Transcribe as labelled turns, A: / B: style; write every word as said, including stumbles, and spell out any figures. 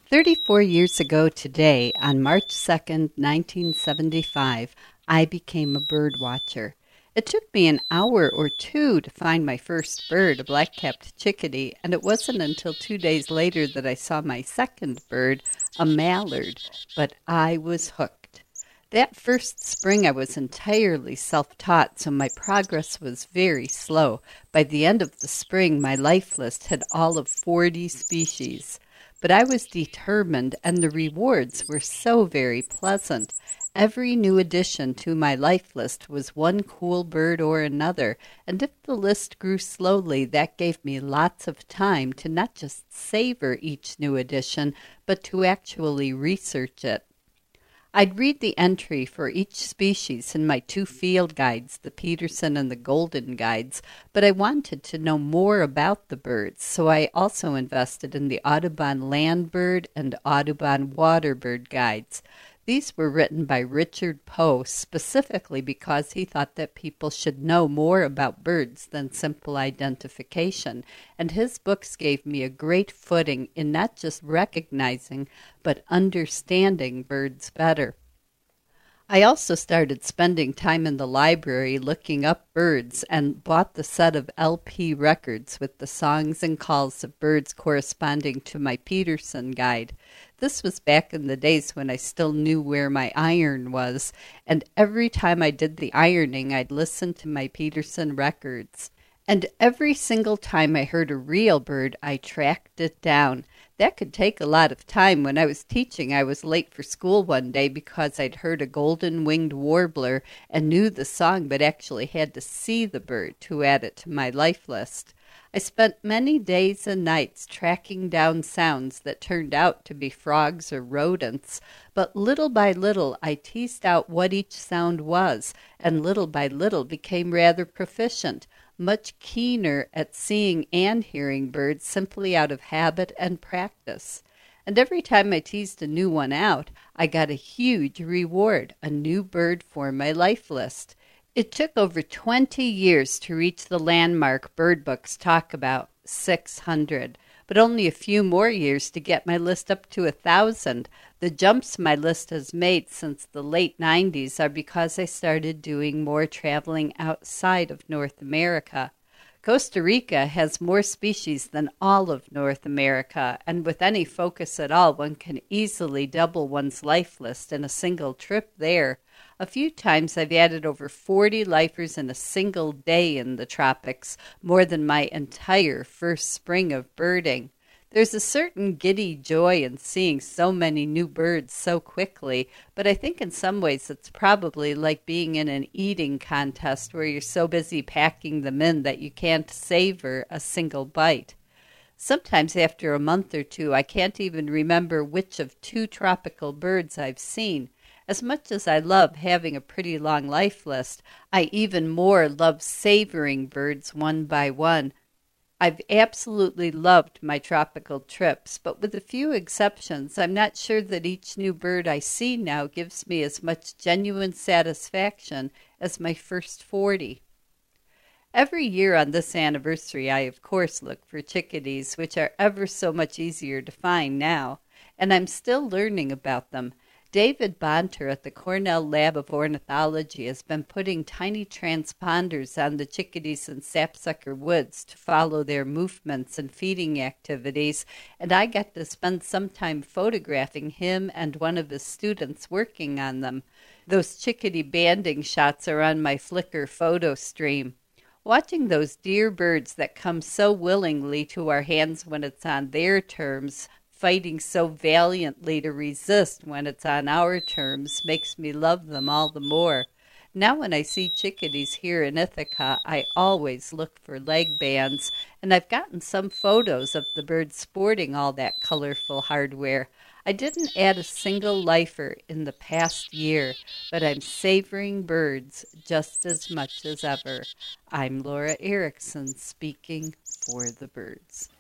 A: thirty-four years ago today, on March second, nineteen seventy-five, I became a bird watcher. It took me an hour or two to find my first bird, a black-capped chickadee, and it wasn't until two days later that I saw my second bird, a mallard, but I was hooked. That first spring I was entirely self-taught, so my progress was very slow. By the end of the spring, my life list had all of forty species. But I was determined, and the rewards were so very pleasant. Every new addition to my life list was one cool bird or another, and if the list grew slowly, that gave me lots of time to not just savor each new addition, but to actually research it. I'd read the entry for each species in my two field guides, the Peterson and the Golden guides, but I wanted to know more about the birds, so I also invested in the Audubon Landbird and Audubon Waterbird guides. These were written by Richard Poe specifically because he thought that people should know more about birds than simple identification, and his books gave me a great footing in not just recognizing but understanding birds better. I also started spending time in the library looking up birds and bought the set of L P records with the songs and calls of birds corresponding to my Peterson guide. This was back in the days when I still knew where my iron was, and every time I did the ironing, I'd listen to my Peterson records. And every single time I heard a real bird, I tracked it down. That could take a lot of time. When I was teaching, I was late for school one day because I'd heard a golden-winged warbler and knew the song, but actually had to see the bird to add it to my life list. I spent many days and nights tracking down sounds that turned out to be frogs or rodents, but little by little I teased out what each sound was, and little by little became rather proficient, much keener at seeing and hearing birds simply out of habit and practice. And every time I teased a new one out, I got a huge reward, a new bird for my life list. It took over twenty years to reach the landmark bird books talk about, six hundred, but only a few more years to get my list up to a thousand. The jumps my list has made since the late nineties are because I started doing more traveling outside of North America. Costa Rica has more species than all of North America, and with any focus at all, one can easily double one's life list in a single trip there. A few times I've added over forty lifers in a single day in the tropics, more than my entire first spring of birding. There's a certain giddy joy in seeing so many new birds so quickly, but I think in some ways it's probably like being in an eating contest where you're so busy packing them in that you can't savor a single bite. Sometimes after a month or two, I can't even remember which of two tropical birds I've seen. As much as I love having a pretty long life list, I even more love savoring birds one by one. I've absolutely loved my tropical trips, but with a few exceptions, I'm not sure that each new bird I see now gives me as much genuine satisfaction as my first forty. Every year on this anniversary, I of course look for chickadees, which are ever so much easier to find now, and I'm still learning about them. David Bonter at the Cornell Lab of Ornithology has been putting tiny transponders on the chickadees in sapsucker woods to follow their movements and feeding activities, and I got to spend some time photographing him and one of his students working on them. Those chickadee banding shots are on my Flickr photo stream. Watching those dear birds that come so willingly to our hands when it's on their terms, fighting so valiantly to resist when it's on our terms, makes me love them all the more. Now when I see chickadees here in Ithaca, I always look for leg bands, and I've gotten some photos of the birds sporting all that colorful hardware. I didn't add a single lifer in the past year, but I'm savoring birds just as much as ever. I'm Laura Erickson, speaking for the birds.